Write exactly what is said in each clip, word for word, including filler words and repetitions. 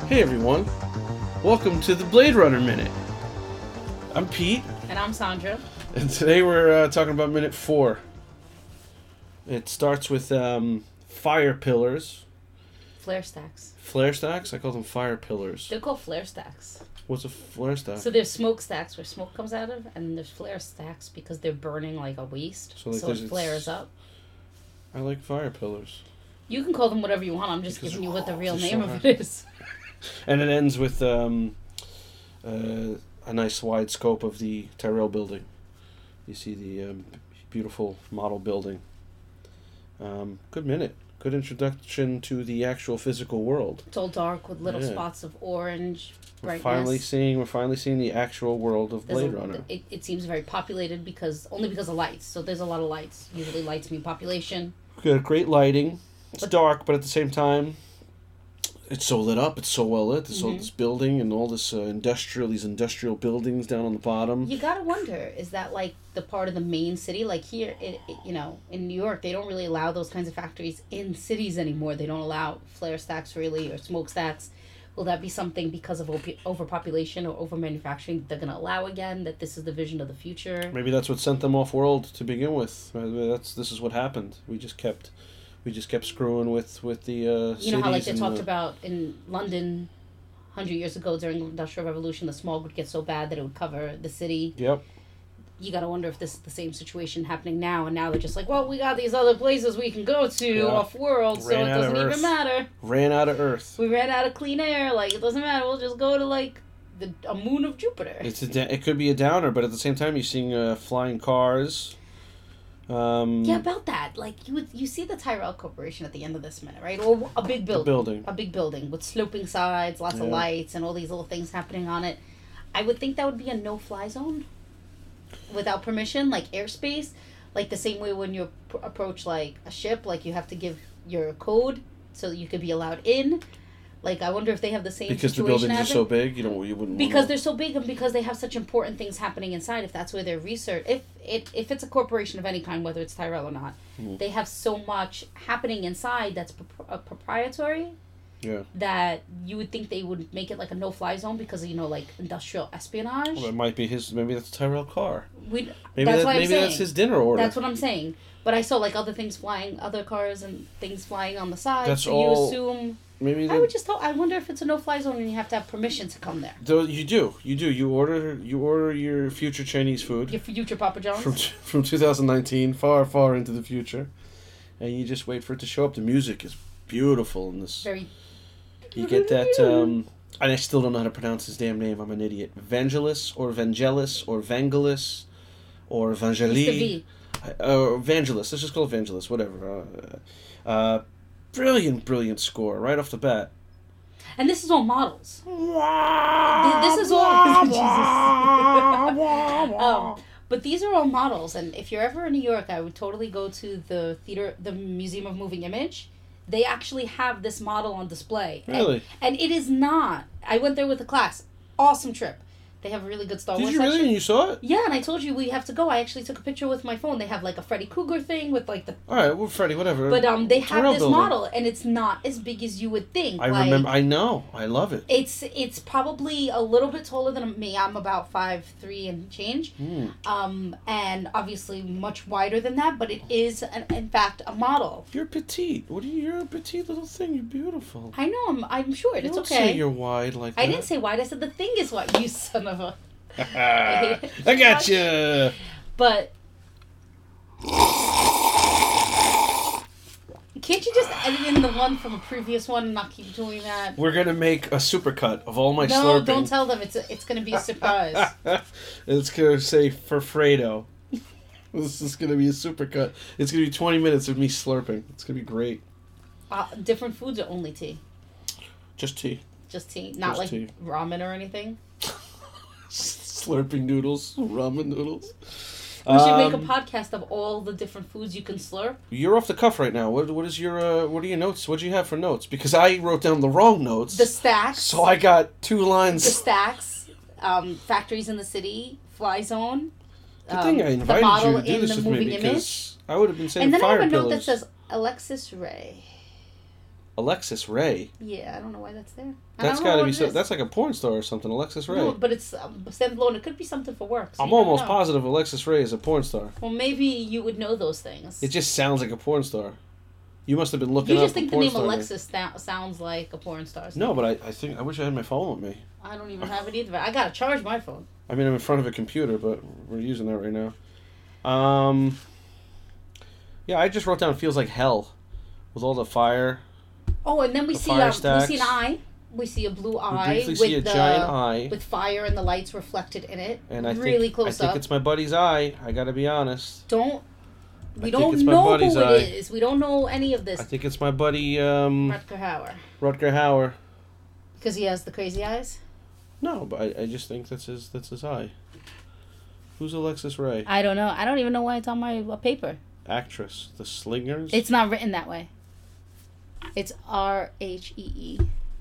Hey everyone, welcome to the Blade Runner Minute. I'm Pete. And I'm Sandra. And today we're uh, talking about minute four. It starts with um, fire pillars. Flare stacks. Flare stacks? I call them fire pillars. They're called flare stacks. What's a flare stack? So there's smoke stacks where smoke comes out of, and then there's flare stacks because they're burning like a waste. So, like, so it there's- flares up. I like fire pillars. You can call them whatever you want. I'm just Because giving you what the real they're name so of hard. it is. And it ends with um, uh, a nice wide scope of the Tyrell building. You see the um, beautiful model building. Um, good minute. Good introduction to the actual physical world. It's all dark with little Yeah. spots of orange We're brightness. finally seeing. We're finally seeing the actual world of There's Blade a- Runner. It, it seems very populated because only because of lights. So there's a lot of lights. Usually lights mean population. Got great lighting. It's But- dark, but at the same time, it's so lit up. It's so well lit. There's all Mhm. this building and all this uh, industrial, these industrial buildings down on the bottom. You gotta wonder, is that like the part of the main city? Like here, it, it, you know, in New York, they don't really allow those kinds of factories in cities anymore. They don't allow flare stacks really or smoke stacks. Will that be something because of op- overpopulation or over manufacturing they're gonna allow again? That this is the vision of the future. Maybe that's what sent them off world to begin with. Maybe that's this is what happened. We just kept, we just kept screwing with with the. Uh, You know how like they cities and talked the- about in London, hundred years ago during the Industrial Revolution, the smog would get so bad that it would cover the city. Yep. You got to wonder if this is the same situation happening now, and now they're just like, well, we got these other places we can go to Yeah. off world, so Ran it out of doesn't even Earth. matter. Ran out of Earth. We ran out of clean air. Like it doesn't matter. We'll just go to like the a moon of Jupiter. It's a da- it could be a downer, but at the same time, you're seeing uh, flying cars. Um, Yeah, about that. Like you would, you see the Tyrell Corporation at the end of this minute, right? Or a big the building, building. a big building with sloping sides, lots of Yeah. lights, and all these little things happening on it. I would think that would be a no-fly zone, without permission, like airspace, like the same way when you ap- approach like a ship, like you have to give your code so that you could be allowed in. Like I wonder if they have the same Because the situation buildings are as so it. big, you don't you wouldn't. Because wanna- they're so big and because they have such important things happening inside. If that's where their research, if it if it's a corporation of any kind, whether it's Tyrell or not, Mhm. they have so much happening inside that's pro- uh, proprietary Yeah. that you would think they would make it like a no-fly zone because of, you know, like industrial espionage. Well, that might be his. Maybe that's a Tyrell car. We Maybe that's that, what I'm maybe saying. that's his dinner order. That's what I'm saying. But I saw like other things flying, other cars and things flying on the side. That's so all- you assume. maybe I that, would just. Thought, I wonder if it's a no-fly zone and you have to have permission to come there. though you do. You do. You order. You order your future Chinese food Your future Papa John's. from from two thousand nineteen, far far into the future, and you just wait for it to show up. The music is beautiful in this. Very. You get that. Um, and I still don't know how to pronounce his damn name. I'm an idiot. Vangelis or Vangelis or Vangelis or Mister Vangeli. V. Uh, Evangelist. Let's just call it Evangelist. Whatever. Uh, uh, brilliant, brilliant score right off the bat. And this is all models. Th- This is all. Jesus. um, but these are all models, and if you're ever in New York, I would totally go to the theater, the Museum of Moving Image. They actually have this model on display. And- Really? And, it is not. I went there with a class. Awesome trip. They have a really good Star Did Wars you really? section. And you saw it? Yeah, and I told you we have to go. I actually took a picture with my phone. They have like a Freddy Krueger thing with like the. All right, well, Freddie, whatever. But um, they have Tyrell this building. model, and it's not as big as you would think. I like, remember. I know. I love it. It's it's probably a little bit taller than me. I'm about five three and change, Mm. um, and obviously much wider than that. But it is, an, in fact, a model. You're petite. What are you? You're a petite little thing. You're beautiful. I know. I'm I'm short. You It's don't okay. say you're wide like that. I didn't say wide. I said the thing is wide. You son of a. I got you. But can't you just edit in the one from a previous one and not keep doing that? We're gonna make a supercut of all my No, slurping. don't tell them. It's a, it's gonna be a surprise. It's gonna say for Fredo. This is gonna be a supercut. It's gonna be twenty minutes of me slurping. It's gonna be great. Uh, different foods or only tea? Just tea. Just tea, not Just like tea. ramen or anything. Slurping noodles, ramen noodles. We should make a Um, podcast of all the different foods you can slurp. You're off the cuff right now. What what is your uh, what are your notes? What do you have for notes? Because I wrote down the wrong notes. The stacks. So I got two lines. The stacks. Um, factories in the city. Fly zone. Good um, thing I the invited model you to do in this the with me moving because image. I would have been saying And then I fire have a note pillars. that says Alexis Ray. Alexis Ray. Yeah, I don't know why that's there. That's got to be so. That's like a porn star or something. Alexis Ray. No, but it's um, standalone. It could be something for work. So I'm almost positive Alexis Ray is a porn star. Well, maybe you would know those things. It just sounds like a porn star. You must have been looking you up. You just think the name Alexis sta- sounds like a porn star. No, but I, I think I wish I had my phone with me. I don't even have it either. I gotta charge my phone. I mean, I'm in front of a computer, but we're using that right now. Um. Yeah, I just wrote down "feels like hell," with all the fire. Oh, and then we the see um, we see an eye. We see a blue eye. We briefly with see a the, giant eye with fire and the lights reflected in it. And I really think, close I up. think it's my buddy's eye. I gotta be honest. Don't. We I don't know who eye. it is. We don't know any of this. I think it's my buddy um, Rutger Hauer. Rutger Hauer. Because he has the crazy eyes. No, but I, I just think that's his that's his eye. Who's Alexis Ray? I don't know. I don't even know why it's on my uh, paper. Actress, The Slingers. It's not written that way. It's R H E E.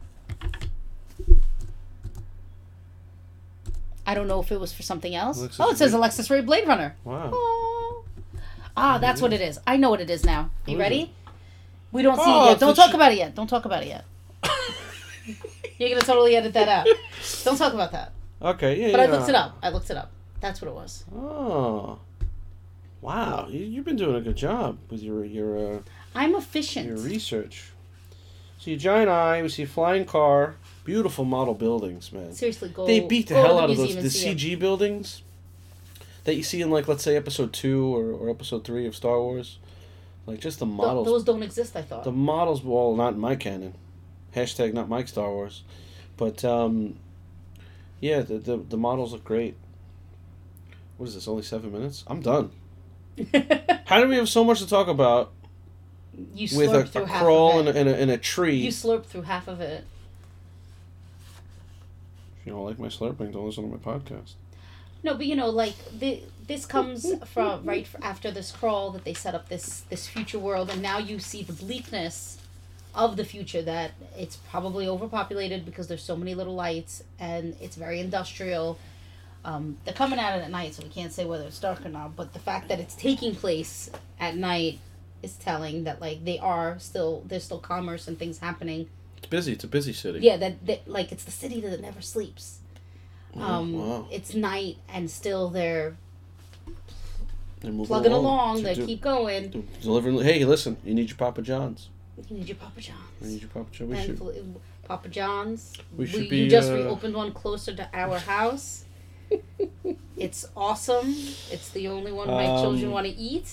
I don't know if it was for something else. Alexis oh, it says Ray. Alexis Ray Blade Runner. Wow. Oh. Ah, that's what it is. I know what it is now. You What is ready? it? We don't see Oh, it yet. Don't it's talk sh- about it yet. Don't talk about it yet. You're going to totally edit that out. Don't talk about that. Okay, yeah, But yeah. I looked it up. I looked it up. That's what it was. Oh. Wow, you, you've been doing a good job with your your uh, I'm efficient. your research. See a giant eye. We see a flying car. Beautiful model buildings, man. Seriously, go. They beat the go hell to out of those museum the and see C G buildings that you see in, like, let's say episode two or, or episode three of Star Wars. Like, just the Th- models. those don't exist, I thought. The models, well, not in my canon. Hashtag not my Star Wars. But, um, yeah, the, the, the models look great. What is this, only seven minutes? I'm done. How do we have so much to talk about You with slurp a, through a half crawl of and it. a, and, a, and a tree? You slurp through half of it. If you don't like my slurping, don't listen to my podcast. No, but you know, like the, this comes from right after this crawl that they set up this this future world, and now you see the bleakness of the future, that it's probably overpopulated because there's so many little lights and it's very industrial. Um, they're coming at it at night, so we can't say whether it's dark or not. But the fact that it's taking place at night is telling that, like, they are still there's still commerce and things happening. It's busy. It's a busy city. Yeah, that, that like it's the city that never sleeps. Oh, Um, wow. It's night and still they're They're moving plugging along. to They do- keep going. do- delivering. Hey, listen, you need your Papa John's. You need your Papa You John's. need your Papa John's. We And should. fl- Papa John's. We should you be, just uh, reopened one closer to our house. It's awesome. It's the only one my Um, children want to eat.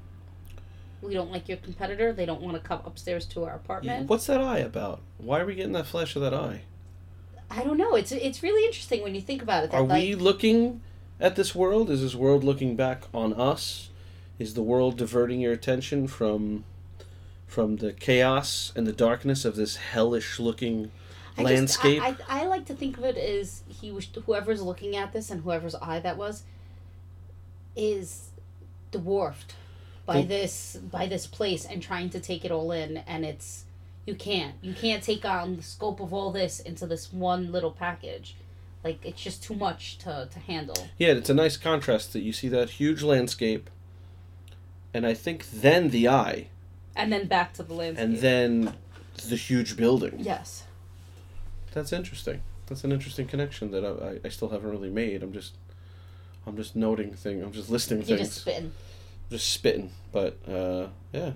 We don't like your competitor. They don't want to come upstairs to our apartment. What's that eye about? Why are we getting that flash of that eye? I don't know. It's it's really interesting when you think about it. That, Are like, we looking at this world? Is this world looking back on us? Is the world diverting your attention from from the chaos and the darkness of this hellish looking I landscape? Just, I, I, I like to think of it as he was whoever's looking at this and whoever's eye that was is dwarfed by Well- this by this place and trying to take it all in, and it's you can't you can't take on the scope of all this into this one little package. Like, it's just too much to, to handle. Yeah, it's a nice contrast that you see that huge landscape, and I think then the eye, And then back to the landscape. and then the huge building. yes. That's interesting. That's an interesting connection that I, I, I still haven't really made. I'm just, I'm just noting things. I'm just listing You're things. just spitting. Just spitting. But uh, yeah.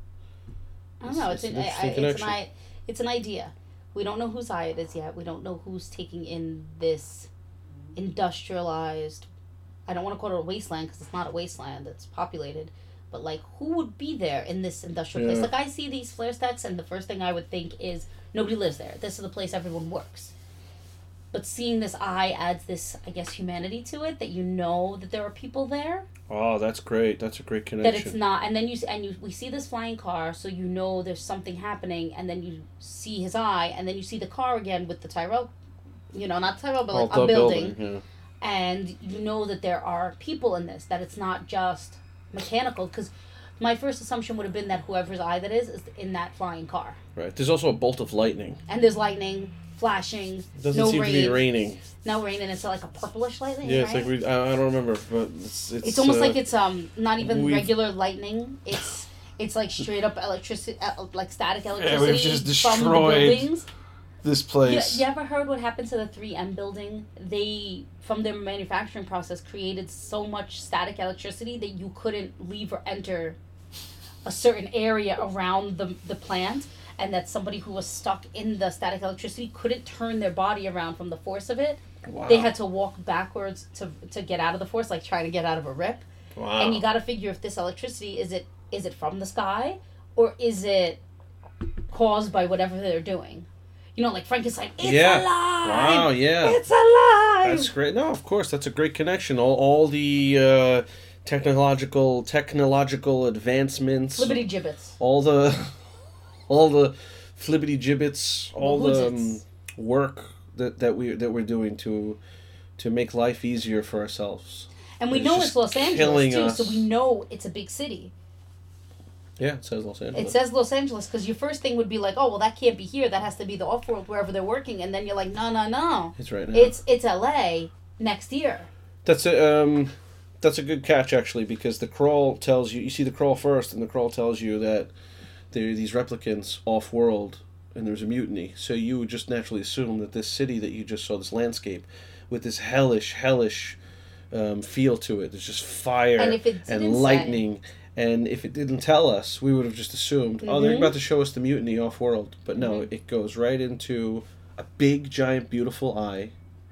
I don't know. It's- It's, it's an, an I, interesting I, it's, an, connection. I, it's an idea. We don't know whose eye it is yet. We don't know who's taking in this industrialized. I don't want to call it a wasteland because it's not a wasteland. It's populated. But, like, who would be there in this industrial Yeah. place? Like, I see these flare stacks, and the first thing I would think is nobody lives there. This is the place everyone works. But seeing this eye adds this, I guess, humanity to it, that you know that there are people there. Oh, that's great. That's a great connection. That it's not, and then you and you we see this flying car, so you know there's something happening, and then you see his eye, and then you see the car again with the Tyrell, you know, not Tyrell, but Oh, like the a building, yeah. and you know that there are people in this, that it's not just mechanical. Because my first assumption would have been that whoever's eye that is is in that flying car, Right. There's also a bolt of lightning. and there's lightning, flashing, It doesn't no seem rain, to be raining. no rain, and it's like a purplish lightning. Yeah, right? it's like we. I, I don't remember, but it's it's. It's almost uh, like it's um not even we've- regular lightning. It's It's like straight up electricity, uh, like static Yeah, electricity we've just from the destroyed buildings. this You, place. you ever heard what happened to the three M building? They, from their manufacturing process, created so much static electricity that you couldn't leave or enter a certain area around the, the plant, and that somebody who was stuck in the static electricity couldn't turn their body around from the force of it. Wow. They had to walk backwards to to get out of the force, like trying to get out of a rip. Wow. And you got to figure if this electricity is it is it from the sky or is it caused by whatever they're doing. You know, like Frankenstein, it's Yeah. alive! Wow, yeah. It's alive! That's great. No, of course, that's a great connection. All, all the uh, technological technological advancements, Flippity gibbets. all the all the flippity gibbets, all the um, Woodsits. work that, that we that we're doing to to make life easier for ourselves. And we It's know just it's Los Angeles, killing too, us. so we know it's a big city. Yeah, it says Los Angeles. It says Los Angeles because your first thing would be like, oh, well, that can't be here. That has to be the off-world, wherever they're working. And then you're like, no, no, no. It's right now. It's it's L A next year. That's a um, that's a good catch actually, because the crawl tells you you see the crawl first, and the crawl tells you that there are these replicants off world, and there's a mutiny. So you would just naturally assume that this city that you just saw, this landscape, with this hellish, hellish um, feel to it. There's just fire And if it and didn't say- lightning. And if it didn't tell us, we would have just assumed, oh, they're Mhm. about to show us the mutiny off world. But no, Mhm. it goes right into a big, giant, beautiful eye.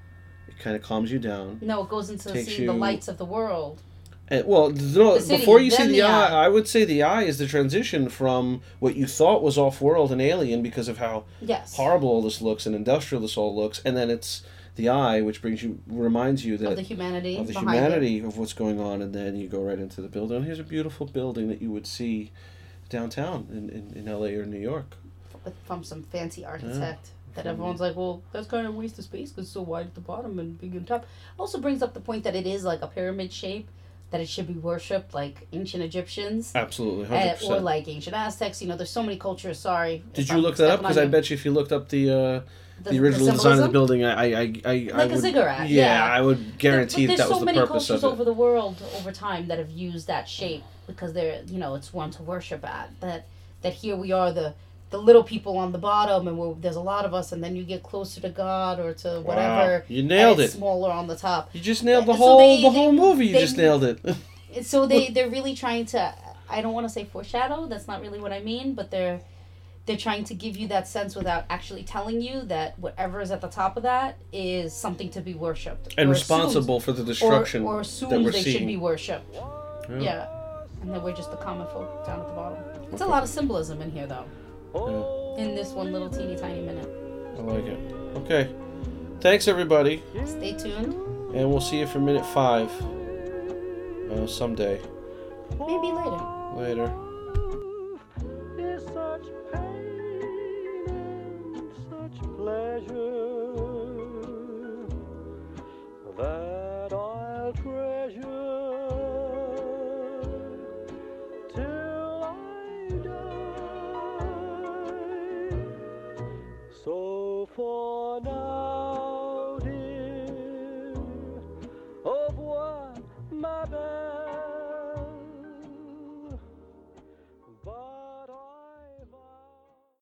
It kind of calms you down. No, it goes into Takes seeing the you- lights of the world. And, well, no, The city, before you see then the, the eye, eye. I would say the eye is the transition from what you thought was off-world and alien because of how Yes. horrible all this looks and industrial this all looks, and then it's the eye, which brings you, reminds you that Of the humanity. of the behind humanity of what's going on, and then you go right into the building. And here's a beautiful building that you would see downtown in, in, in L A or New York. it from some fancy architect. That everyone's like, well, that's kind of a waste of space because it's so wide at the bottom and big on top. Also brings up the point that it is like a pyramid shape, that it should be worshipped like ancient Egyptians. Absolutely, one hundred Uh, percent. or like ancient Aztecs. You know, there's so many cultures. Sorry. Did if you I'm look that up? stepping Because on I you. bet you if you looked up the uh, The- the original the design of the symbolism? building, I I I, I, I Like a would, ziggurat, Yeah, yeah. I would guarantee There- that, that but was there's so the many purpose cultures of it. over the world over time that have used that shape because they're, you know, it's one to worship at. That that here we are, the the little people on the bottom, and we're, there's a lot of us, and then you get closer to God or to whatever. Wow, you nailed and it's it. Smaller on the top. You just nailed the So whole they- the they- whole movie. You they- just nailed it. And so they they're really trying to. I don't want to say foreshadow. That's not really what I mean. But they're they're trying to give you that sense without actually telling you that whatever is at the top of that is something to be worshipped And or responsible for the assumed, destruction or, or that assumed we're they seeing. should be worshipped. Yeah. Yeah, and that we're just the common folk down at the bottom. It's a lot of symbolism in here, though. Yeah, In this one little teeny tiny minute. I like it. Okay, thanks everybody, Stay tuned. and we'll see you for minute five uh, someday Maybe later. later. Is such pain and such pleasure that I'll treasure till I die. So for